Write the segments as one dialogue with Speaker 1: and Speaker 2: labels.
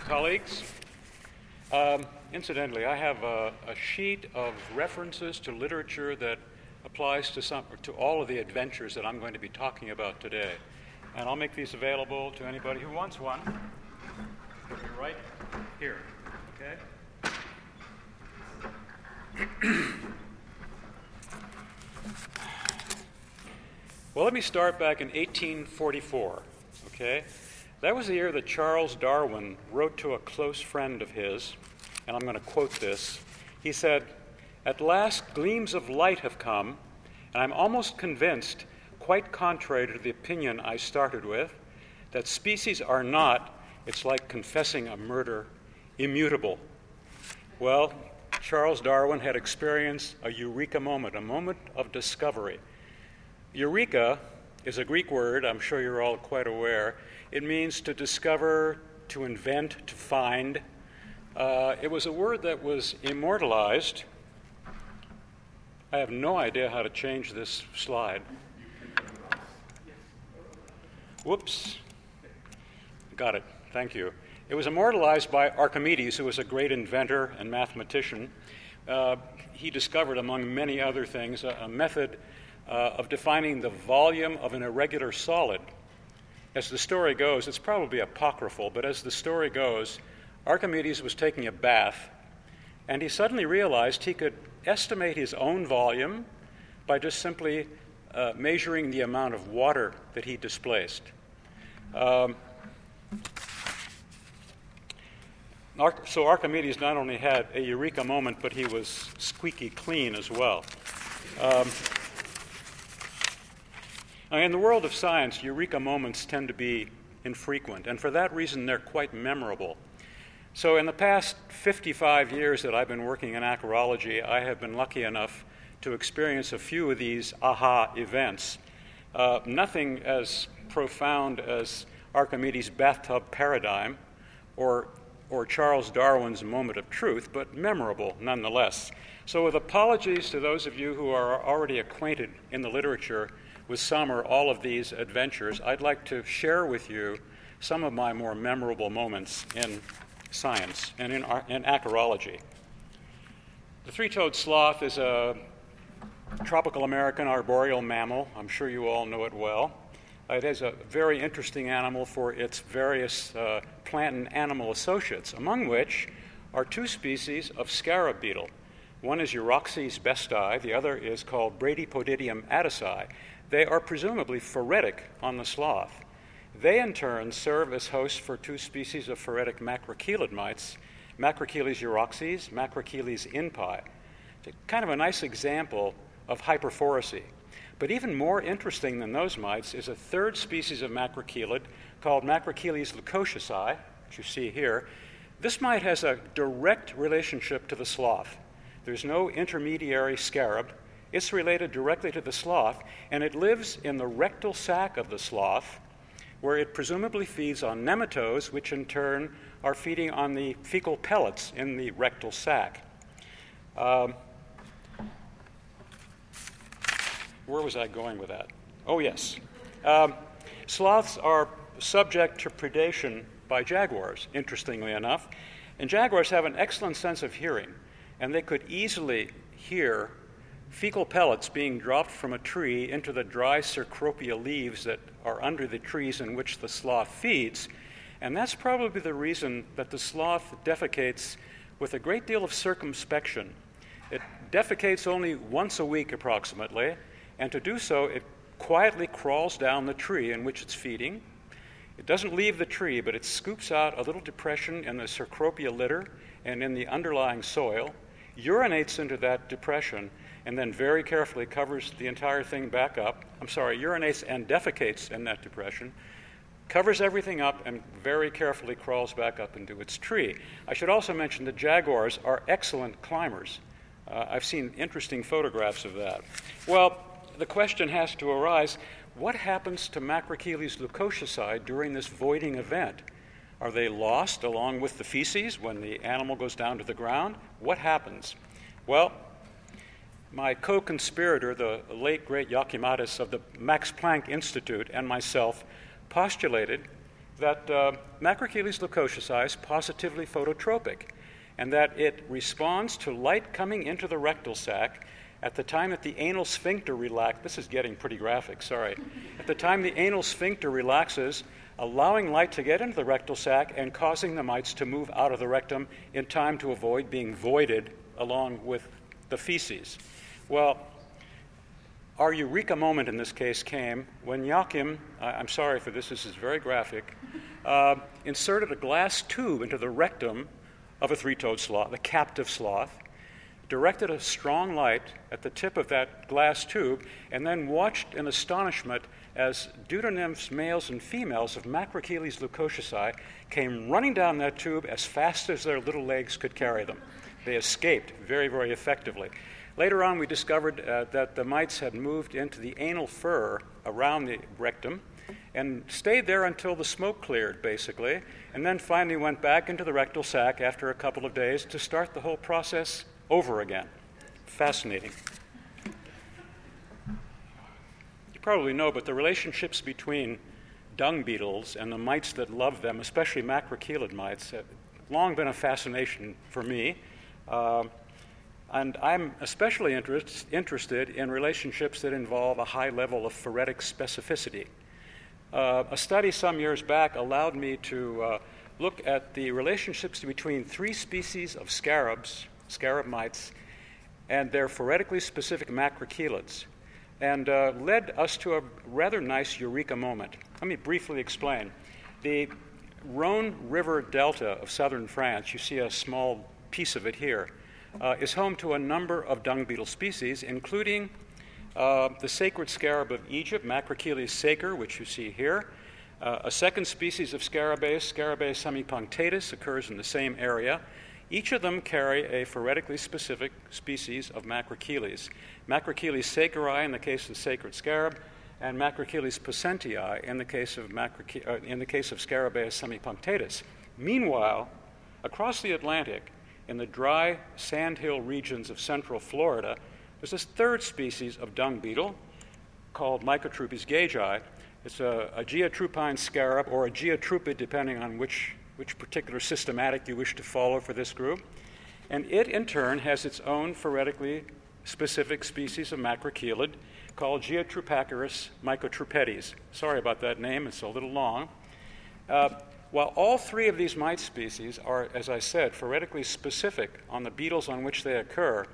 Speaker 1: Colleagues, incidentally, I have a sheet of references to literature that applies to all of the adventures that I'm going to be talking about today. And I'll make these available to anybody who wants one. They'll be right here, okay? Well, let me start back in 1844, okay? That was the year that Charles Darwin wrote to a close friend of his, and I'm going to quote this. He said, "At last gleams of light have come, and I'm almost convinced, quite contrary to the opinion I started with, that species are not, it's like confessing a murder, immutable." Well, Charles Darwin had experienced a eureka moment, a moment of discovery. Eureka is a Greek word, I'm sure you're all quite aware. It means to discover, to invent, to find. It was a word that was immortalized. I have no idea how to change this slide. Whoops. Got it. Thank you. It was immortalized by Archimedes, who was a great inventor and mathematician. He discovered, among many other things, a method of defining the volume of an irregular solid. As the story goes, it's probably apocryphal, but as the story goes, Archimedes was taking a bath, and he suddenly realized he could estimate his own volume by just simply measuring the amount of water that he displaced. So Archimedes not only had a eureka moment, but he was squeaky clean as well. In the world of science, eureka moments tend to be infrequent, and for that reason, they're quite memorable. So in the past 55 years that I've been working in acarology, I have been lucky enough to experience a few of these aha events. Nothing as profound as Archimedes' bathtub paradigm or Charles Darwin's moment of truth, but memorable nonetheless. So with apologies to those of you who are already acquainted in the literature with some or all of these adventures, I'd like to share with you some of my more memorable moments in science and in acarology. The three-toed sloth is a tropical American arboreal mammal. I'm sure you all know it well. It is a very interesting animal for its various plant and animal associates, among which are two species of scarab beetle. One is Euroxys besti, the other is called Bradypodidium attisi. They are presumably phoretic on the sloth. They, in turn, serve as hosts for two species of phoretic macrochelid mites, Macrochelys euroxys, Macrochelys inpi. It's kind of a nice example of hyperphoracy. But even more interesting than those mites is a third species of macrochelid called Macrochelys leucosiosi, which you see here. This mite has a direct relationship to the sloth. There's no intermediary scarab. It's related directly to the sloth, and it lives in the rectal sac of the sloth, where it presumably feeds on nematodes, which in turn are feeding on the fecal pellets in the rectal sac. Where was I going with that? Oh, yes. Sloths are subject to predation by jaguars, interestingly enough, and jaguars have an excellent sense of hearing, and they could easily hear fecal pellets being dropped from a tree into the dry Cecropia leaves that are under the trees in which the sloth feeds, and that's probably the reason that the sloth defecates with a great deal of circumspection. It defecates only once a week approximately, and to do so, it quietly crawls down the tree in which it's feeding. It doesn't leave the tree, but it scoops out a little depression in the Cecropia litter and in the underlying soil, urinates into that depression, and then very carefully covers the entire thing back up. Urinates and defecates in that depression, covers everything up, and very carefully crawls back up into its tree. I should also mention that jaguars are excellent climbers. I've seen interesting photographs of that. Well, the question has to arise, what happens to Macrochelys leucosiosi during this voiding event? Are they lost along with the feces when the animal goes down to the ground? What happens? Well, my co-conspirator, the late great Yakimatis of the Max Planck Institute, and myself postulated that Macrochelys leucocytosis is positively phototropic, and that it responds to light coming into the rectal sac at the time that the anal sphincter relaxes. This is getting pretty graphic, sorry. At the time the anal sphincter relaxes, allowing light to get into the rectal sac and causing the mites to move out of the rectum in time to avoid being voided along with the feces. Well, our eureka moment in this case came when Joachim, I'm sorry for this is very graphic, inserted a glass tube into the rectum of a three-toed sloth, the captive sloth, directed a strong light at the tip of that glass tube, and then watched in astonishment as deuternymphs, males and females of Macrochelys leucocytosis came running down that tube as fast as their little legs could carry them. They escaped very, very effectively. Later on, we discovered that the mites had moved into the anal fur around the rectum and stayed there until the smoke cleared, basically, and then finally went back into the rectal sac after a couple of days to start the whole process over again. Fascinating. You probably know, but the relationships between dung beetles and the mites that love them, especially macrochelid mites, have long been a fascination for me. And I'm especially interested in relationships that involve a high level of phoretic specificity. A study some years back allowed me to look at the relationships between 3 species of scarabs, scarab mites, and their phoretically specific macrochelids, and led us to a rather nice eureka moment. Let me briefly explain. The Rhone River Delta of southern France, you see a small piece of it here, is home to a number of dung beetle species, including the sacred scarab of Egypt, Macrochelys sacer, which you see here. A second species of Scarabaeus, Scarabaeus semipunctatus, occurs in the same area. Each of them carry a phoretically specific species of Macrochelys. Macrochelys sacri in the case of the sacred scarab, and Macrochelys pocentii in the case of Scarabaeus semipunctatus. Meanwhile, across the Atlantic, in the dry sandhill regions of central Florida, there's this third species of dung beetle called Microtrupes gagei. It's a geotrupine scarab, or a geotrupid, depending on which particular systematic you wish to follow for this group. And it, in turn, has its own phoretically specific species of macrochelid called Geotrupacorus microtropedes. Sorry about that name, it's a little long. While all 3 of these mite species are, as I said, phoretically specific on the beetles on which they occur,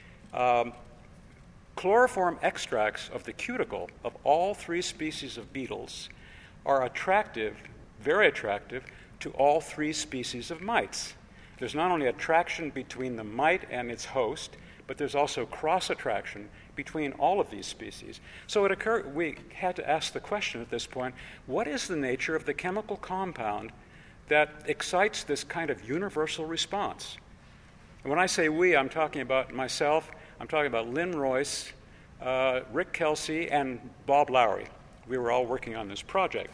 Speaker 1: chloroform extracts of the cuticle of all 3 species of beetles are attractive, very attractive, to all 3 species of mites. There's not only attraction between the mite and its host, but there's also cross-attraction between all of these species. So we had to ask the question at this point, what is the nature of the chemical compound that excites this kind of universal response? And when I say we, I'm talking about myself, I'm talking about Lynn Royce, Rick Kelsey, and Bob Lowry. We were all working on this project.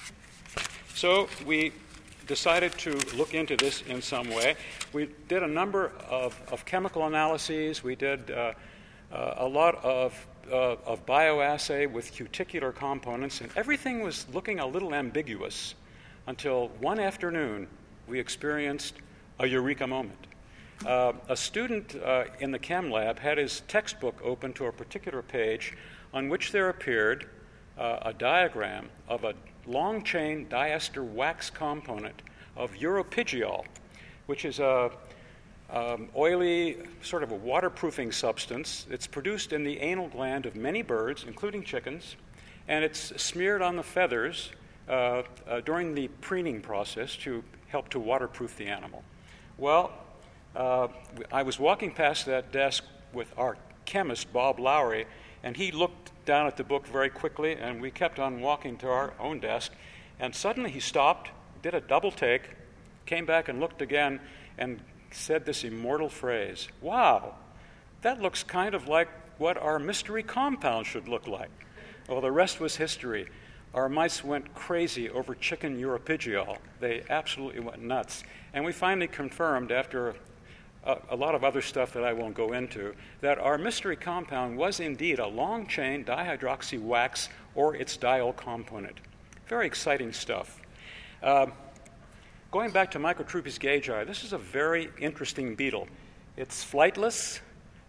Speaker 1: So we decided to look into this in some way. We did a number of chemical analyses. We did a lot of bioassay with cuticular components, and everything was looking a little ambiguous until one afternoon we experienced a eureka moment. A student in the chem lab had his textbook open to a particular page on which there appeared a diagram of a long-chain diester wax component of uropygiol, which is a oily, sort of a waterproofing substance. It's produced in the anal gland of many birds, including chickens, and it's smeared on the feathers during the preening process to help to waterproof the animal. Well, I was walking past that desk with our chemist, Bob Lowry, and he looked down at the book very quickly, and we kept on walking to our own desk, and suddenly he stopped, did a double take, came back and looked again, and said this immortal phrase, "Wow, that looks kind of like what our mystery compound should look like." Well, the rest was history. Our mice went crazy over chicken uropygiol. They absolutely went nuts. And we finally confirmed, after a lot of other stuff that I won't go into, that our mystery compound was indeed a long-chain dihydroxy wax or its diol component. Very exciting stuff. Going back to Microtrupes gagei, this is a very interesting beetle. It's flightless,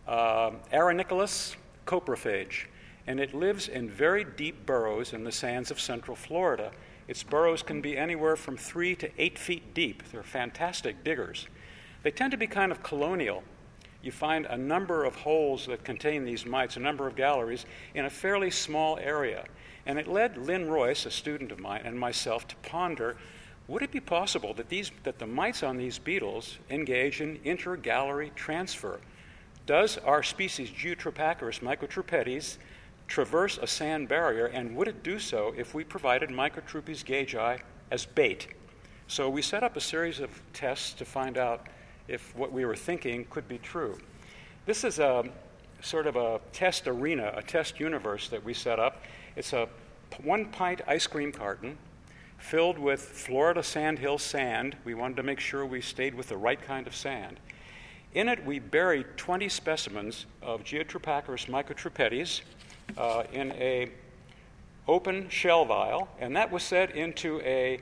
Speaker 1: arenicolous, coprophage, and it lives in very deep burrows in the sands of central Florida. Its burrows can be anywhere from 3 to 8 feet deep. They're fantastic diggers. They tend to be kind of colonial. You find a number of holes that contain these mites, a number of galleries, in a fairly small area. And it led Lynn Royce, a student of mine, and myself to ponder, would it be possible that the mites on these beetles engage in inter-gallery transfer? Does our species Geotropacorus microtropetes traverse a sand barrier, and would it do so if we provided Microtrupes gagei as bait? So we set up a series of tests to find out if what we were thinking could be true. This is a sort of a test arena, a test universe that we set up. It's a 1-pint ice cream carton filled with Florida sandhill sand. We wanted to make sure we stayed with the right kind of sand. In it, we buried 20 specimens of Geotropacorus microtropetes in a open shell vial, and that was set into a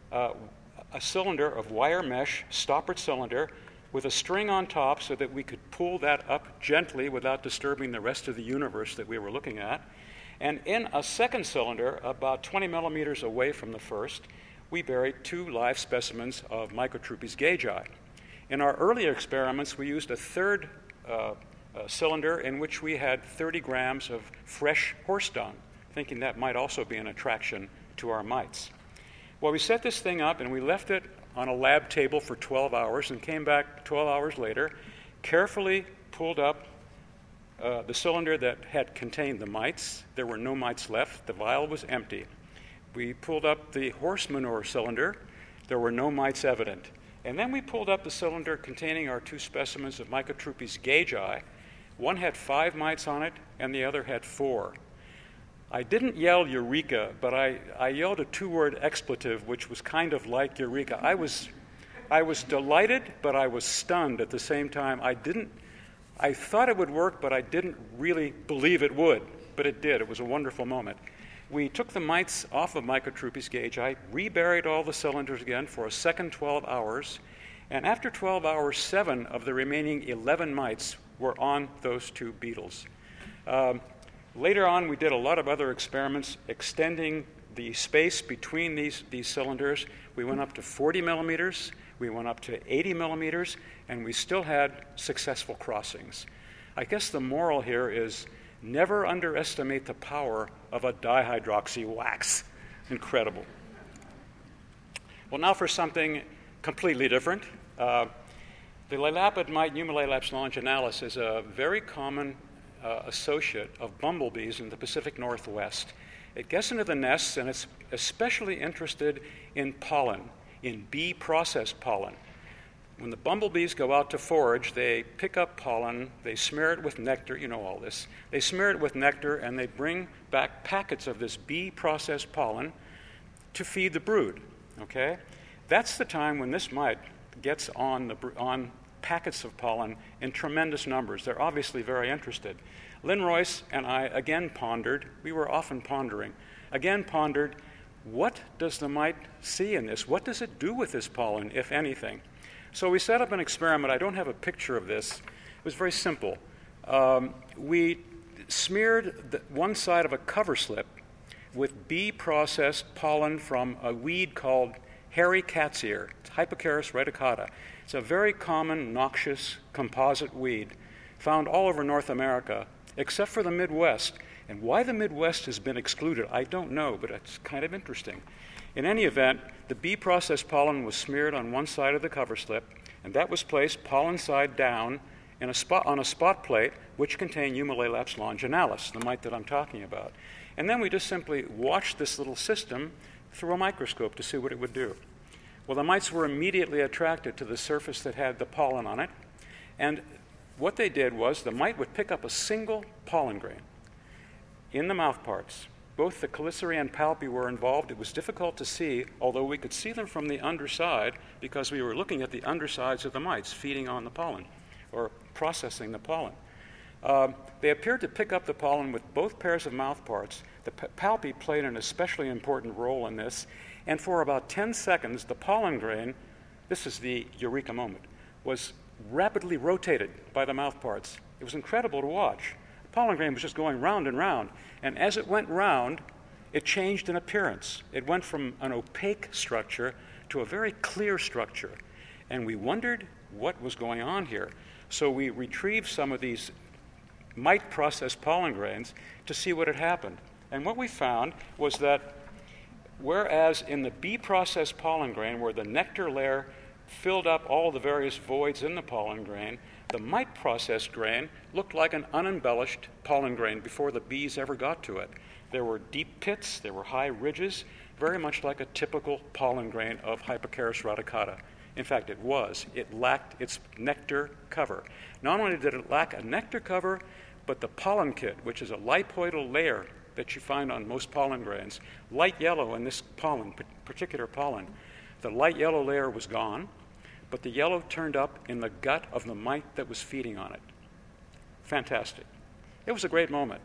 Speaker 1: cylinder of wire mesh, stoppered cylinder, with a string on top so that we could pull that up gently without disturbing the rest of the universe that we were looking at. And in a second cylinder, about 20 millimeters away from the first, we buried 2 live specimens of Microtrupes gagei. In our earlier experiments, we used a third cylinder in which we had 30 grams of fresh horse dung, thinking that might also be an attraction to our mites. Well, we set this thing up and we left it on a lab table for 12 hours and came back 12 hours later, carefully pulled up the cylinder that had contained the mites. There were no mites left. The vial was empty. We pulled up the horse manure cylinder. There were no mites evident. And then we pulled up the cylinder containing our 2 specimens of Microtrupes gagei. One had 5 mites on it, and the other had 4. I didn't yell eureka, but I yelled a 2-word expletive, which was kind of like eureka. I was delighted, but I was stunned at the same time. I thought it would work, but I didn't really believe it would, but it did. It was a wonderful moment. We took the mites off of Microtrupes gagei, reburied all the cylinders again for a second 12 hours, and after 12 hours, 7 of the remaining 11 mites were on those 2 beetles. Later on, we did a lot of other experiments extending the space between these cylinders. We went up to 40 millimeters, we went up to 80 millimeters, and we still had successful crossings. I guess the moral here is never underestimate the power of a dihydroxy wax. Incredible. Well, now for something completely different. The lilapid mite Numilaelaps longinalis is a very common associate of bumblebees in the Pacific Northwest. It gets into the nests, and it's especially interested in pollen, in bee-processed pollen. When the bumblebees go out to forage, they pick up pollen, they smear it with nectar, you know all this. They smear it with nectar, and they bring back packets of this bee-processed pollen to feed the brood, okay? That's the time when this mite gets on packets of pollen in tremendous numbers. They're obviously very interested. Lynn Royce and I again pondered, we were often pondering, what does the mite see in this? What does it do with this pollen, if anything? So we set up an experiment. I don't have a picture of this. It was very simple. We smeared one side of a cover slip with bee-processed pollen from a weed called hairy cat's ear. It's Hypocharis reticata. It's a very common, noxious composite weed found all over North America, except for the Midwest. And why the Midwest has been excluded, I don't know, but it's kind of interesting. In any event, the bee-processed pollen was smeared on one side of the cover slip, and that was placed pollen side down on a spot plate which contained Numilaelaps longinalis, the mite that I'm talking about. And then we just simply watched this little system through a microscope to see what it would do. Well, the mites were immediately attracted to the surface that had the pollen on it, and what they did was the mite would pick up a single pollen grain in the mouth parts. Both the chelicerae and palpi were involved. It was difficult to see, although we could see them from the underside because we were looking at the undersides of the mites feeding on the pollen or processing the pollen. They appeared to pick up the pollen with both pairs of mouth parts. The palpi played an especially important role in this, And for about 10 seconds, the pollen grain, this is the eureka moment, was rapidly rotated by the mouthparts. It was incredible to watch. The pollen grain was just going round and round. And as it went round, it changed in appearance. It went from an opaque structure to a very clear structure. And we wondered what was going on here. So we retrieved some of these mite-processed pollen grains to see what had happened. And what we found was that whereas in the bee-processed pollen grain, where the nectar layer filled up all the various voids in the pollen grain, the mite-processed grain looked like an unembellished pollen grain before the bees ever got to it. There were deep pits, there were high ridges, very much like a typical pollen grain of Hypocharis radicata. In fact, it was. It lacked its nectar cover. Not only did it lack a nectar cover, but the pollen kit, which is a lipoidal layer that you find on most pollen grains, light yellow in this pollen, particular pollen. The light yellow layer was gone, but the yellow turned up in the gut of the mite that was feeding on it. Fantastic. It was a great moment.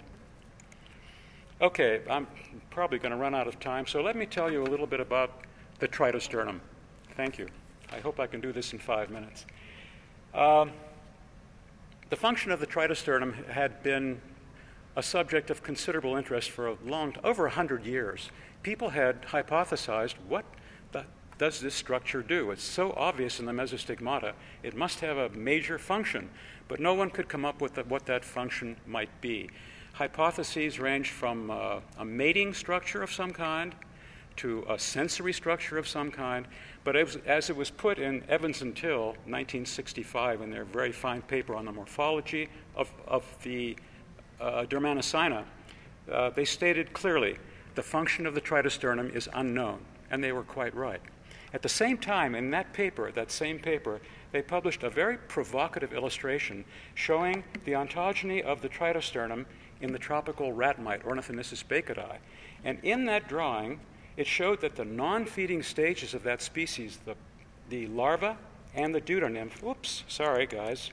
Speaker 1: Okay, I'm probably going to run out of time, so let me tell you a little bit about the tritosternum. Thank you. I hope I can do this in 5 minutes. The function of the tritosternum had been a subject of considerable interest for over 100 years. People had hypothesized, what does this structure do? It's so obvious in the Mesostigmata, it must have a major function, but no one could come up with what that function might be. Hypotheses ranged from a mating structure of some kind to a sensory structure of some kind, but as it was put in Evans and Till, 1965, in their very fine paper on the morphology of the Dermanosina, they stated clearly the function of the tritosternum is unknown, and they were quite right. At the same time, in that same paper, they published a very provocative illustration showing the ontogeny of the tritosternum in the tropical rat mite, Ornithonissus bacoidae. And in that drawing, it showed that the non-feeding stages of that species, the larva and the deuternymph, oops, sorry guys.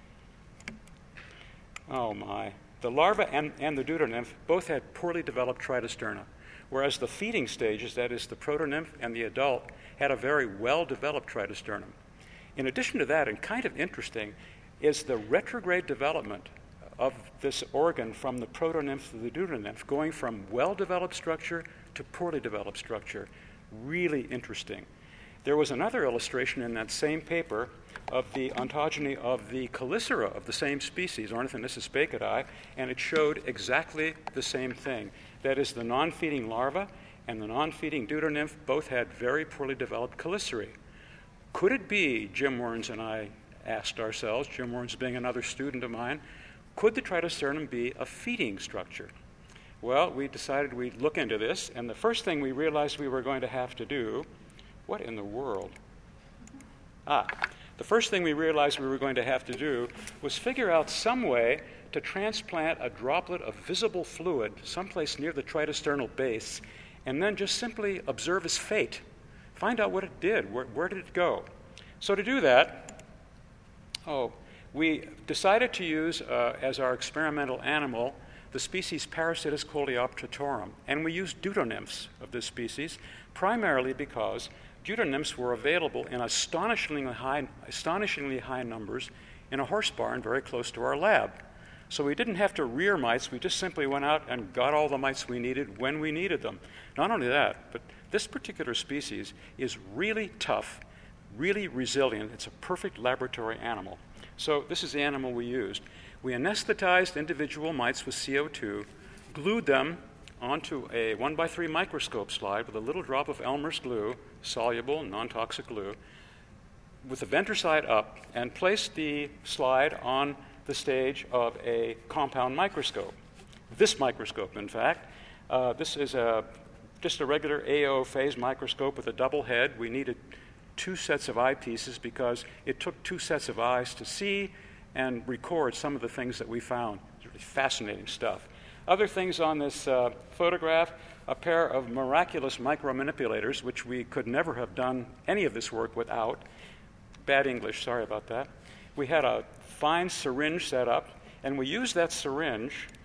Speaker 1: Oh my. The larva and the deuternymph both had poorly developed tritosterna, whereas the feeding stages, that is the protonymph and the adult, had a very well-developed tritosternum. In addition to that, and kind of interesting, is the retrograde development of this organ from the protonymph to the deuternymph, going from well-developed structure to poorly developed structure. Really interesting. There was another illustration in that same paper of the ontogeny of the Chelicera of the same species, Ornithonissus bacoidae, and it showed exactly the same thing. That is, the non-feeding larva and the non-feeding deuternymph both had very poorly developed chelicerae. Could it be, Jim Werns and I asked ourselves, Jim Werns being another student of mine, could the tritosternum be a feeding structure? Well, we decided we'd look into this, and the first thing we realized we were going to have to do, what in the world? The first thing we realized we were going to have to do was figure out some way to transplant a droplet of visible fluid someplace near the tritosternal base, and then just simply observe its fate. Find out what it did. Where did it go? So to do that, we decided to use as our experimental animal the species Parasitis coleoptratorum, and we used deuternymphs of this species, primarily because deuternymphs were available in astonishingly high numbers in a horse barn very close to our lab. So we didn't have to rear mites, we just simply went out and got all the mites we needed when we needed them. Not only that, but this particular species is really tough, really resilient. It's a perfect laboratory animal. So this is the animal we used. We anesthetized individual mites with CO2, glued them onto a 1x3 microscope slide with a little drop of Elmer's glue, soluble, non-toxic glue, with the venter side up, and placed the slide on the stage of a compound microscope. This microscope, in fact. This is just a regular AO phase microscope with a double head. We needed 2 sets of eyepieces because it took 2 sets of eyes to see and record some of the things that we found. It's really fascinating stuff. Other things on this photograph, a pair of miraculous micromanipulators, which we could never have done any of this work without. Bad English, sorry about that. We had a fine syringe set up, and we used that syringe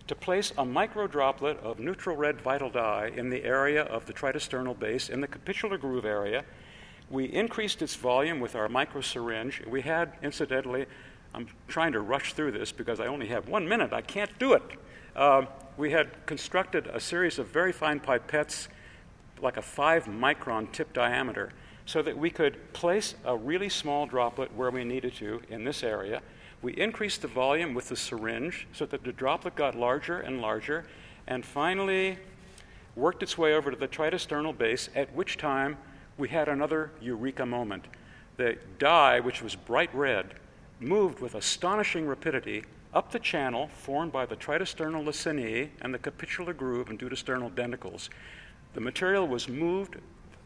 Speaker 1: to place a microdroplet of neutral red vital dye in the area of the tritosternal base in the capitular groove area. We increased its volume with our microsyringe. We had, incidentally, I'm trying to rush through this because I only have 1 minute. I can't do it. We had constructed a series of very fine pipettes, like a 5-micron tip diameter, so that we could place a really small droplet where we needed to in this area. We increased the volume with the syringe so that the droplet got larger and larger, and finally worked its way over to the tritosternal base, at which time we had another eureka moment. The dye, which was bright red, moved with astonishing rapidity up the channel formed by the tritosternal lacinae and the capitular groove and deuterosternal denticles. The material was moved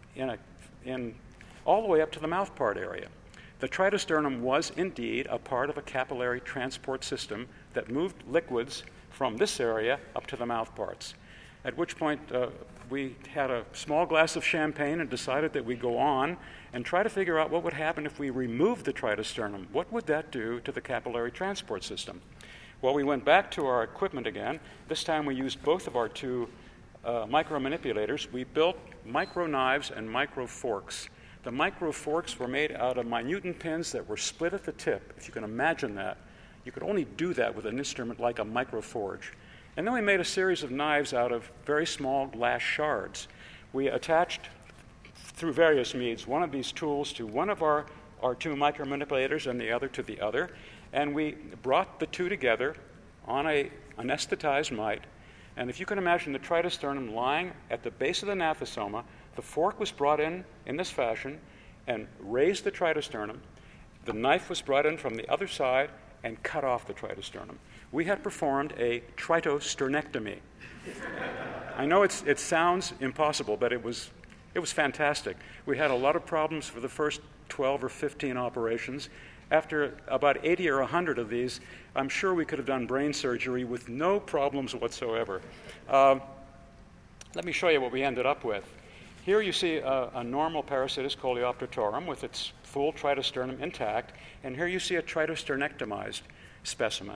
Speaker 1: in all the way up to the mouthpart area. The tritosternum was indeed a part of a capillary transport system that moved liquids from this area up to the mouthparts. At which point we had a small glass of champagne and decided that we'd go on and try to figure out what would happen if we removed the tritosternum. What would that do to the capillary transport system? Well, we went back to our equipment again. This time we used both of our two micromanipulators. We built micro knives and micro forks. The micro forks were made out of minutin pins that were split at the tip. If you can imagine that, you could only do that with an instrument like a microforge. And then we made a series of knives out of very small glass shards. We attached, through various means, one of these tools to one of our two micromanipulators and the other to the other, and we brought the two together on an anesthetized mite. And if you can imagine the tritosternum lying at the base of the gnathosoma, the fork was brought in this fashion and raised the tritosternum. The knife was brought in from the other side and cut off the tritosternum. We had performed a tritosternectomy. I know it sounds impossible, but it was fantastic. We had a lot of problems for the first 12 or 15 operations. After about 80 or 100 of these, I'm sure we could have done brain surgery with no problems whatsoever. Let me show you what we ended up with. Here you see a normal Parasitis coleopteratorum with its full tritosternum intact, and here you see a tritosternectomized specimen.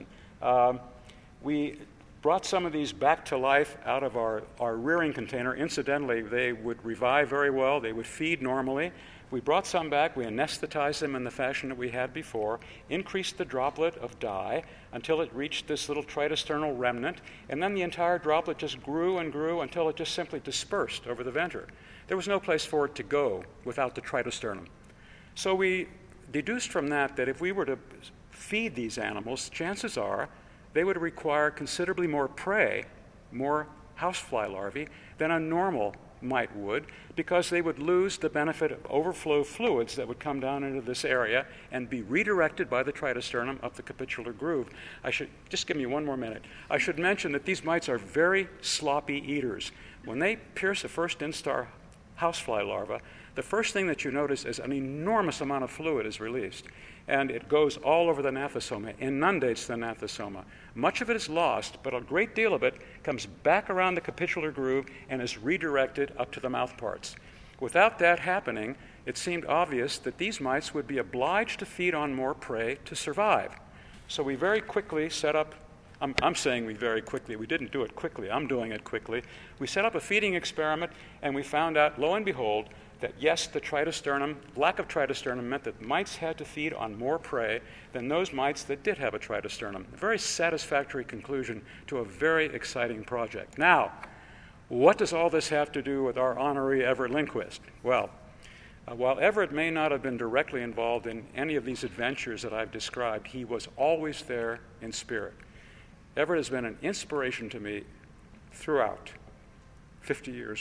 Speaker 1: We brought some of these back to life out of our rearing container. Incidentally, they would revive very well. They would feed normally. We brought some back. We anesthetized them in the fashion that we had before, increased the droplet of dye until it reached this little tritosternal remnant, and then the entire droplet just grew and grew until it just simply dispersed over the venter. There was no place for it to go without the tritosternum. So we deduced from that if we were to feed these animals, chances are they would require considerably more prey, more housefly larvae, than a normal mite would, because they would lose the benefit of overflow fluids that would come down into this area and be redirected by the tritosternum up the capitular groove. I should just give me 1 more minute. I should mention that these mites are very sloppy eaters. When they pierce a first instar housefly larva, the first thing that you notice is an enormous amount of fluid is released, and it goes all over the gnathosoma, inundates the gnathosoma. Much of it is lost, but a great deal of it comes back around the capitular groove and is redirected up to the mouthparts. Without that happening, it seemed obvious that these mites would be obliged to feed on more prey to survive. So we very quickly set up, I'm saying we very quickly, we didn't do it quickly, I'm doing it quickly. We set up a feeding experiment, and we found out, lo and behold, that yes, the tritosternum, lack of tritosternum meant that mites had to feed on more prey than those mites that did have a tritosternum. A very satisfactory conclusion to a very exciting project. Now, what does all this have to do with our honoree Everett Lindquist? Well, while Everett may not have been directly involved in any of these adventures that I've described, he was always there in spirit. Everett has been an inspiration to me throughout, 50 years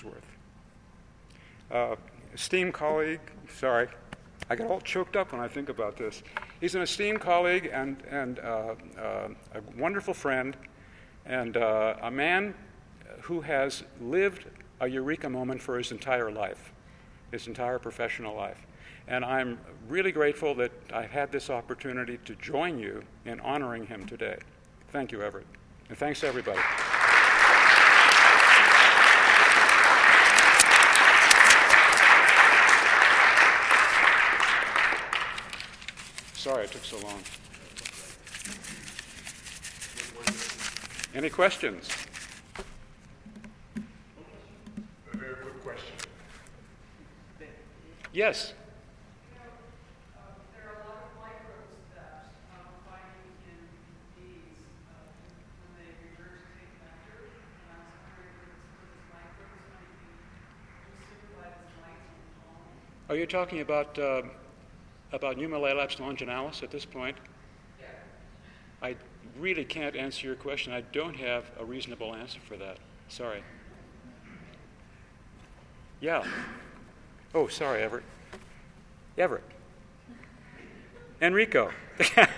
Speaker 1: worth. Esteemed colleague, sorry, I get all choked up when I think about this. He's an esteemed colleague and a wonderful friend, and a man who has lived a eureka moment for his entire life, his entire professional life. And I'm really grateful that I've had this opportunity to join you in honoring him today. Thank you, Everett. And thanks to everybody. Sorry it took so long. Any questions?
Speaker 2: A very quick question.
Speaker 1: Yes.
Speaker 3: There are a lot of microbes that finding in bees when they regurgitate nectar, and I was wondering if some of these microbes might be supervised as mites in pollen.
Speaker 1: Are you talking about Pneumolaelaps longinalis at this point?
Speaker 3: Yeah.
Speaker 1: I really can't answer your question. I don't have a reasonable answer for that. Sorry. Yeah. Oh, sorry, Everett. Everett. Enrico.
Speaker 4: No, I don't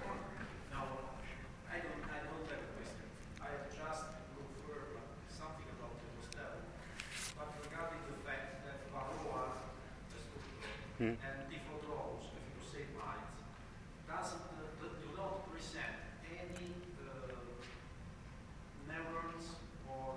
Speaker 4: have a question. I have just confirmed something about the hostel, but regarding the fact that Varroa, and Diphodrose, if you say mites, do not present any neurons or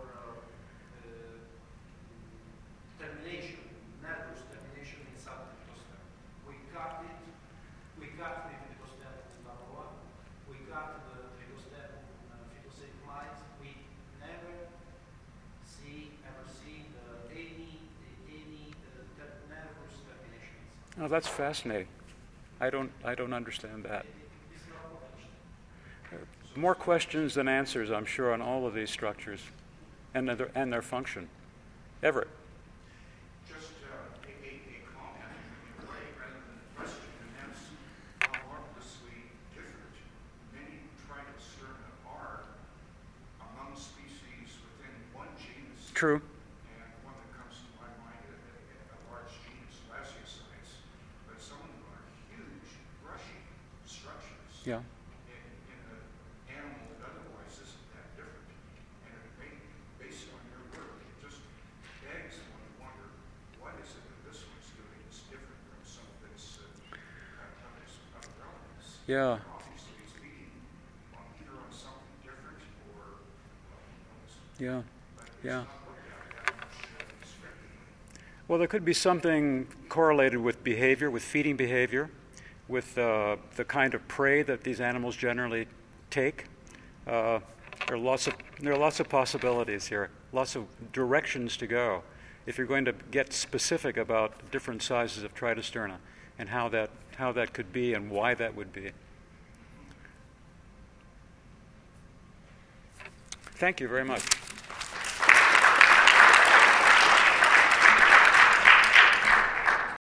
Speaker 4: nervous termination inside the hostel. We got the Phytostem Varroa, we got the Phytostem Phytosate mites. We never see any nervous terminations.
Speaker 1: Oh, that's fascinating. I don't understand that.
Speaker 4: It's not published.
Speaker 1: More questions than answers, I'm sure, on all of these structures and their function. Everett.
Speaker 2: Just a comment in a way rather than a question, and that's how marvelously different many Trichocerna are among species within one genus.
Speaker 1: True.
Speaker 2: And one that comes to my mind, a large genus, Lasiosites, but some of them are huge, brushy structures.
Speaker 1: Yeah.
Speaker 2: In an animal that otherwise isn't that different. And it may, based on your work, it just begs one to wonder, what is it that this one's doing that's different from some of its other relatives?
Speaker 1: Yeah.
Speaker 2: Obviously, it's feeding either on something different or
Speaker 1: Yeah.
Speaker 2: but it's
Speaker 1: Yeah.
Speaker 2: not looked at that much descriptively.
Speaker 1: Well, there could be something correlated with behavior, with feeding behavior, with the kind of prey that these animals generally take. There are lots of possibilities here, lots of directions to go if you're going to get specific about different sizes of Tritosterna and how that could be and why that would be. Thank you very much.